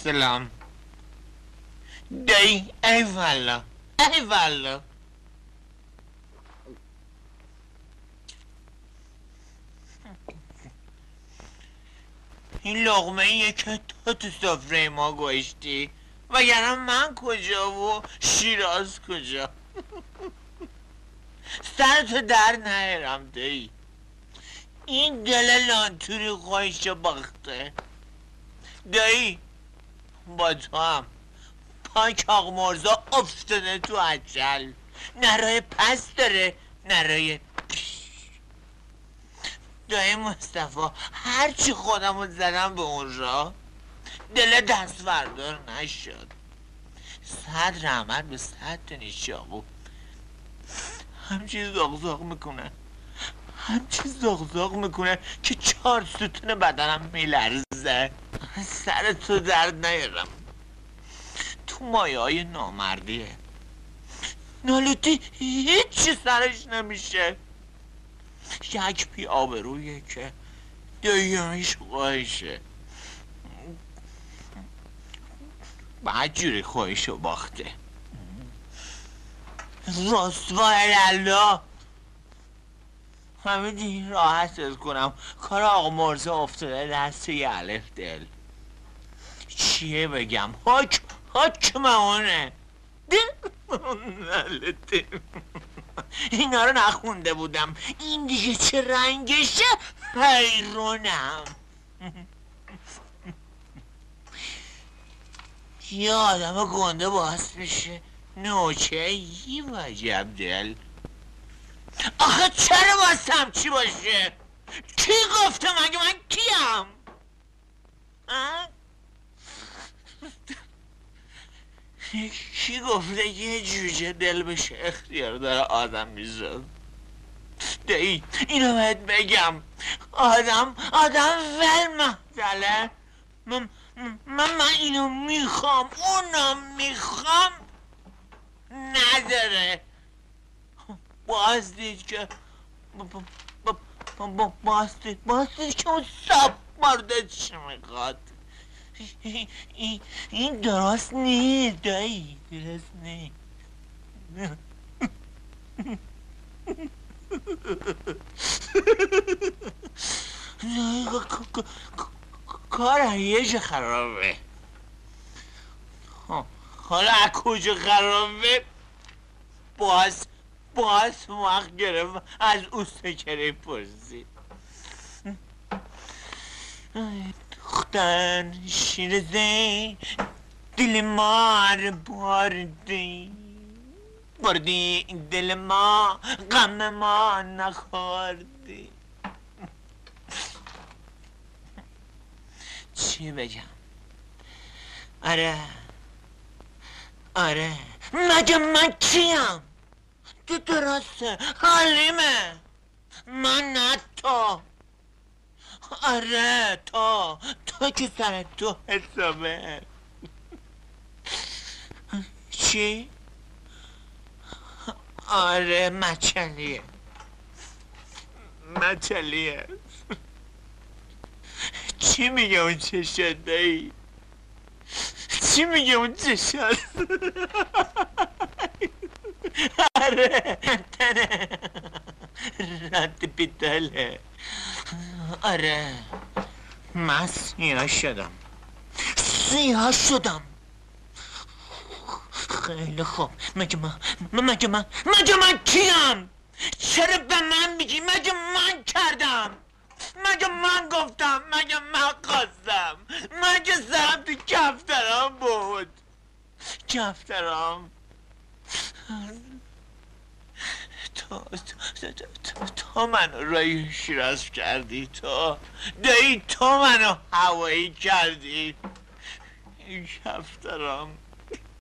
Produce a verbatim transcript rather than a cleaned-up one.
سلام. دایی ای والا ای والا. این لقمه ایه که تو تو سفره ما گوشتی، وگرنه من کجا و شیراز کجا. سرتو در نیارم دایی. این دل لانتوری خواهیش باخته دایی. با تو هم پاک آق مرزا افتاده تو عجل. نه راه پس داره نه راه پیش. دایی مصطفی هرچی خودمو زدم به اون راه دل دست بردار نشد. صد رحمت به صد تا نیشاقو همچی زاغ میکنه همچی زاغ میکنه که چهار ستون بدنم میلرزه. سر تو درد نیارم. تو مایه های نامردیه. نالوتی هیچی سرش نمیشه. یک پی آبرویه که دیگه‌ایش خواهشه. بعد جوری خواهشو باخته. رسوای الله همه دی راحت از کنم. کار آقا مرزا افتاده دست یه الف دل. چیه بگم؟ حکم حکم اونه. نالتی اینا رو نخونده بودم. این دیگه چه رنگشه؟ حیرونم. یه آدم گنده باعث بشه نوچه یه وجب دل. آخه چرا باستم چی باشه؟ کی گفته مگه من کیم؟ کی گفته یه جوجه دل بشه اختیار داره آدم میزد؟ دایی اینو باید بگم. آدم آدم ول محتله. من من, من اینو میخوام اونم میخوام نداره. باز دید که باز دید باز دید که اون سب مرده چی میخواد. این درست نیست دایی درست نیست. کار یه جا خرابه. حالا از کجا خرابه باز باز وقت گرفت از او سکره پرسید. دختر شیرزه دل ما رو بردی بردی دل ما غم ما نخوردی. چی بگم؟ آره آره مگه من کیم؟ تو درسته حلیمه من نه تو. آره تو تو که سر تو حسابه. چی؟ آره مچلیه مچلیه. چی میگه اون چشت دایی؟ چی میگه اون چشت؟ آره تنه رد بیدله. آره من سیاه شدم سیاه شدم. خیلی خوب مگه من مگه من مگه من کیم؟ چرا به من میگی؟ مگه من کردم؟ مگه من گفتم؟ مگه من خواستم؟ مگه سرم تو کفترام بود؟ کفترام تو تو تو تو منو رای شیراز کردی. تو دایی تو منو هوایی کردی. این کفترام